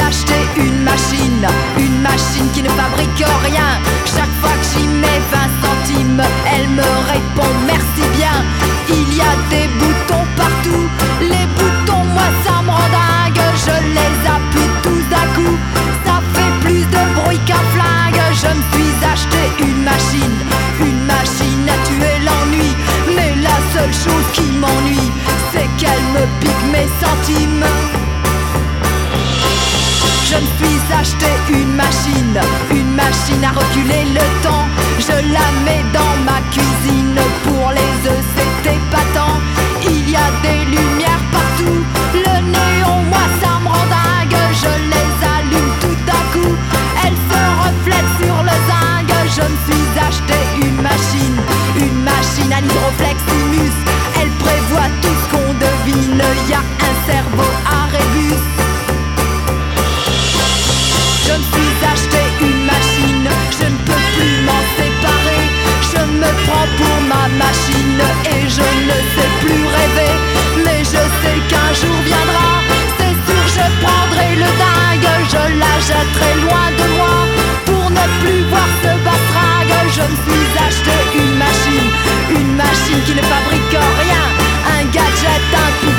acheté une machine qui ne fabrique rien. Chaque fois que j'y mets 20 centimes, elle me répond merci bien. Il y a des boutons partout, les boutons moi ça me rend dingue. Je les appuie tous d'un coup, ça fait plus de bruit qu'un flingue. Je me suis acheté une machine à tuer l'ennui. Mais la seule chose qui m'ennuie, c'est qu'elle me pique mes centimes. Je me suis acheté une machine à reculer le temps. Je la mets dans ma cuisine, pour les œufs c'est épatant. Il y a des lumières partout, le néon moi ça me rend dingue. Je les allume tout à coup, elles se reflètent sur le zinc. Je me suis acheté une machine à l'hydrofleximus. Elle prévoit tout ce qu'on devine, y a un cerveau à rébus. Je me suis acheté une machine, je ne peux plus m'en séparer. Je me prends pour ma machine et je ne sais plus rêver. Mais je sais qu'un jour viendra, c'est sûr je prendrai le dingue. Je la jetterai loin de moi pour ne plus voir ce bastringue. Je me suis acheté une machine qui ne fabrique rien. Un gadget, un